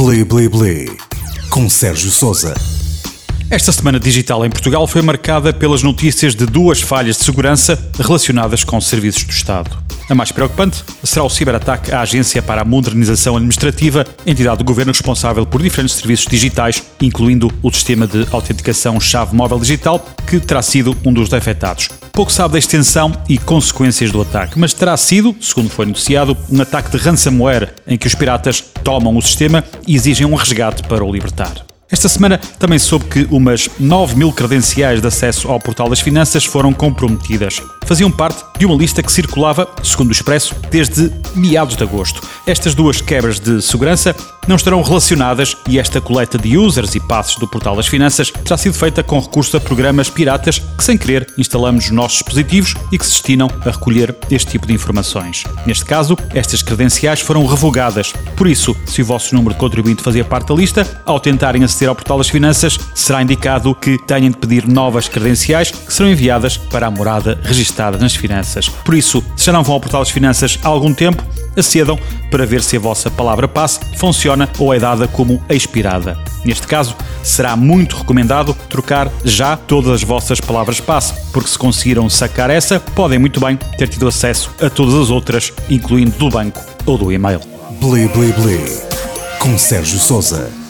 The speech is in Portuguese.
Bli Bli Bli, com Sérgio Sousa. Esta semana digital em Portugal foi marcada pelas notícias de duas falhas de segurança relacionadas com serviços do Estado. A mais preocupante será o ciberataque à Agência para a Modernização Administrativa, entidade do governo responsável por diferentes serviços digitais, incluindo o sistema de autenticação chave móvel digital, que terá sido um dos afetados. Pouco sabe da extensão e consequências do ataque, mas terá sido, segundo foi noticiado, um ataque de ransomware em que os piratas tomam o sistema e exigem um resgate para o libertar. Esta semana também soube que umas 9.000 credenciais de acesso ao Portal das Finanças foram comprometidas. Faziam parte de uma lista que circulava, segundo o Expresso, desde meados de agosto. Estas duas quebras de segurança não estarão relacionadas e esta coleta de users e passos do Portal das Finanças terá sido feita com recurso a programas piratas que, sem querer, instalamos nos nossos dispositivos e que se destinam a recolher este tipo de informações. Neste caso, estas credenciais foram revogadas. Por isso, se o vosso número de contribuinte fazia parte da lista, ao tentarem aceder ao Portal das Finanças, será indicado que tenham de pedir novas credenciais que serão enviadas para a morada registada nas finanças. Por isso, se já não vão ao Portal das Finanças há algum tempo, acedam para ver se a vossa palavra-passe funciona ou é dada como expirada. Neste caso, será muito recomendado trocar já todas as vossas palavras-passe, porque se conseguiram sacar essa, podem muito bem ter tido acesso a todas as outras, incluindo do banco ou do e-mail. Bli Bli Bli, com Sérgio Sousa.